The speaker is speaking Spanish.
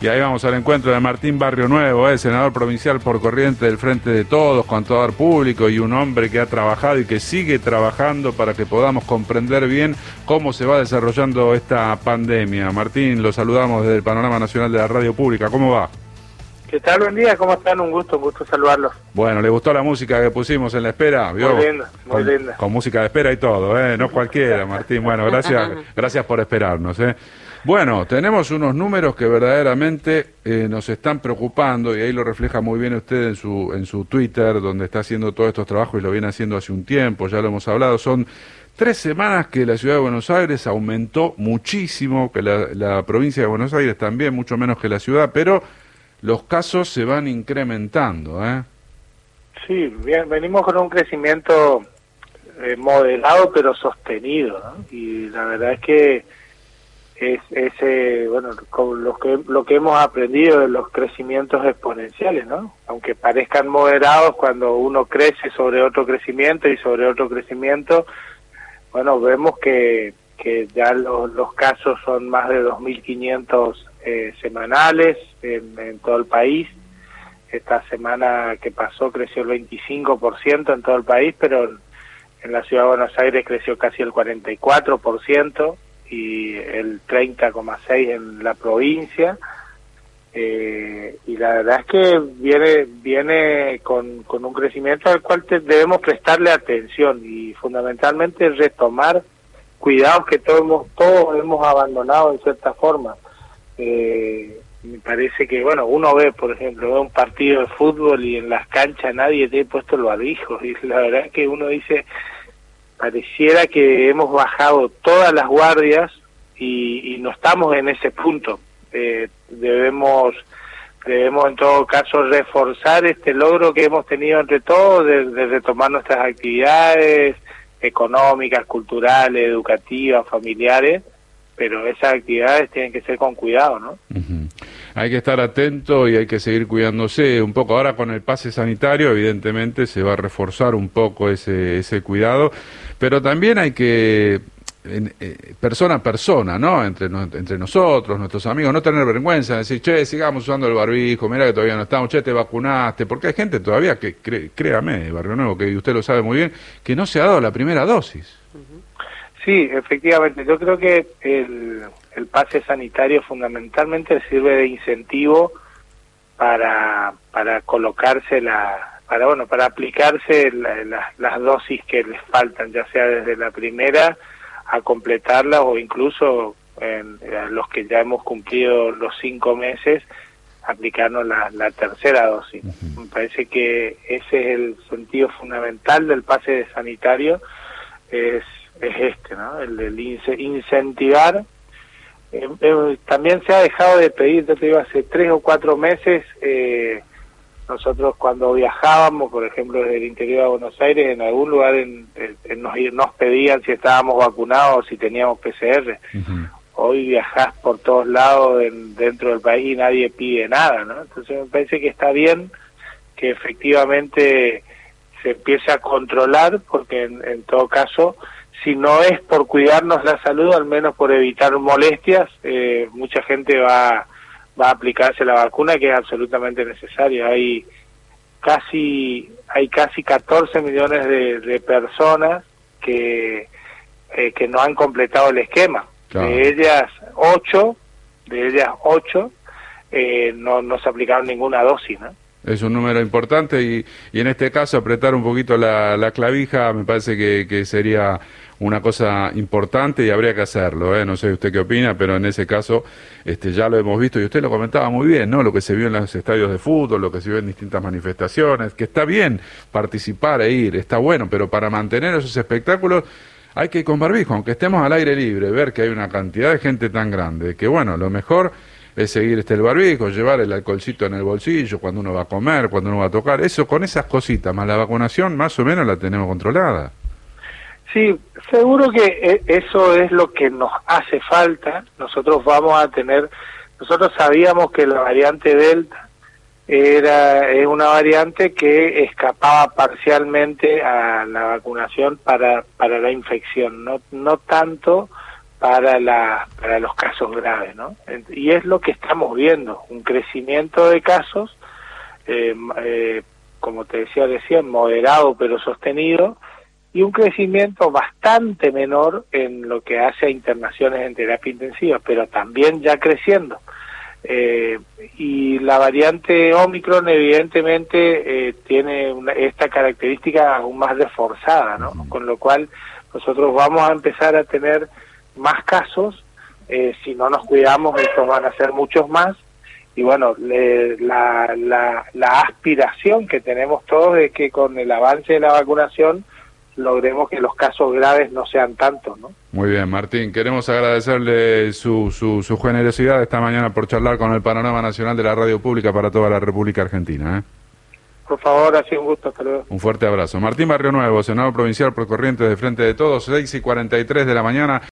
Y ahí vamos al encuentro de Martín Barrio Nuevo, senador provincial por Corrientes del Frente de Todos, contador público y un hombre que ha trabajado y que sigue trabajando para que podamos comprender bien cómo se va desarrollando esta pandemia. Martín, lo saludamos desde el Panorama Nacional de la Radio Pública. ¿Cómo va? ¿Qué tal? Buen día, ¿cómo están? Un gusto saludarlos. Bueno, ¿le gustó la música que pusimos en la espera? ¿Vio? Muy linda, muy linda. Con música de espera y todo, no cualquiera, Martín. Bueno, gracias por esperarnos, Bueno, tenemos unos números que verdaderamente nos están preocupando y ahí lo refleja muy bien usted en su Twitter, donde está haciendo todos estos trabajos y lo viene haciendo hace un tiempo, ya lo hemos hablado. Son 3 semanas que la ciudad de Buenos Aires aumentó muchísimo, que la provincia de Buenos Aires también, mucho menos que la ciudad, pero los casos se van incrementando, Sí, bien, venimos con un crecimiento moderado pero sostenido, ¿no? Y la verdad es que bueno, con lo que hemos aprendido de los crecimientos exponenciales, ¿no? Aunque parezcan moderados, cuando uno crece sobre otro crecimiento y sobre otro crecimiento, bueno, vemos que ya los casos son más de 2.500 semanales en todo el país. Esta semana que pasó creció el 25% en todo el país, pero en la ciudad de Buenos Aires creció casi el 44% y el 30,6% en la provincia. Y la verdad es que viene con un crecimiento al cual debemos prestarle atención y fundamentalmente retomar cuidados que todos hemos abandonado en cierta forma. Me parece que, bueno, uno ve, por ejemplo, ve un partido de fútbol y en las canchas nadie tiene puesto el barbijo, y la verdad es que uno dice, pareciera que hemos bajado todas las guardias y no estamos en ese punto. Debemos en todo caso reforzar este logro que hemos tenido entre todos de retomar nuestras actividades económicas, culturales, educativas, familiares, pero esas actividades tienen que ser con cuidado, ¿no? Uh-huh. Hay que estar atento y hay que seguir cuidándose un poco. Ahora con el pase sanitario, evidentemente, se va a reforzar un poco ese cuidado, pero también hay que, persona a persona, ¿no? Entre nosotros, nuestros amigos, no tener vergüenza, decir, che, sigamos usando el barbijo, mira que todavía no estamos, che, te vacunaste, porque hay gente todavía que, créame, Barrio Nuevo, que usted lo sabe muy bien, que no se ha dado la primera dosis. Sí, efectivamente, yo creo que el pase sanitario fundamentalmente sirve de incentivo para colocarse para aplicarse las dosis que les faltan, ya sea desde la primera a completarla o incluso los que ya hemos cumplido los 5 meses, aplicarnos la tercera dosis. Uh-huh. Me parece que ese es el sentido fundamental del pase sanitario, es ¿no? El de incentivar. También se ha dejado de pedir, yo te digo, hace 3 o 4 meses, nosotros cuando viajábamos, por ejemplo, desde el interior de Buenos Aires, en algún lugar nos pedían si estábamos vacunados o si teníamos PCR. Uh-huh. Hoy viajás por todos lados dentro del país y nadie pide nada, ¿no? Entonces me parece que está bien que efectivamente se empiece a controlar, porque en todo caso, si no es por cuidarnos la salud, al menos por evitar molestias, mucha gente va a aplicarse la vacuna, que es absolutamente necesaria. Hay casi 14 millones de personas que no han completado el esquema. Claro. De ellas 8 no se aplicaron ninguna dosis, ¿no? Es un número importante y en este caso apretar un poquito la clavija me parece que sería una cosa importante y habría que hacerlo, No sé usted qué opina, pero en ese caso ya lo hemos visto y usted lo comentaba muy bien, ¿no? Lo que se vio en los estadios de fútbol, lo que se vio en distintas manifestaciones, que está bien participar e ir, está bueno, pero para mantener esos espectáculos hay que ir con barbijo, aunque estemos al aire libre, ver que hay una cantidad de gente tan grande, que bueno, lo mejor es seguir el barbijo, llevar el alcoholcito en el bolsillo cuando uno va a comer, cuando uno va a tocar, eso con esas cositas, más la vacunación más o menos la tenemos controlada. Sí, seguro que eso es lo que nos hace falta. Nosotros sabíamos que la variante Delta es una variante que escapaba parcialmente a la vacunación para la infección, no tanto para los casos graves, ¿no? Y es lo que estamos viendo, un crecimiento de casos, como te decía recién, moderado pero sostenido, y un crecimiento bastante menor en lo que hace a internaciones en terapia intensiva, pero también ya creciendo. Y la variante Omicron evidentemente tiene esta característica aún más reforzada, ¿no? Con lo cual nosotros vamos a empezar a tener más casos, si no nos cuidamos estos van a ser muchos más, y bueno, la aspiración que tenemos todos es que con el avance de la vacunación logremos que los casos graves no sean tantos, ¿no? Muy bien, Martín, queremos agradecerle su generosidad esta mañana por charlar con el Panorama Nacional de la Radio Pública para toda la República Argentina, ¿eh? Por favor, ha sido un gusto, hasta luego. Un fuerte abrazo. Martín Barrionuevo, senador provincial por Corrientes de Frente de Todos, 6:43 de la mañana.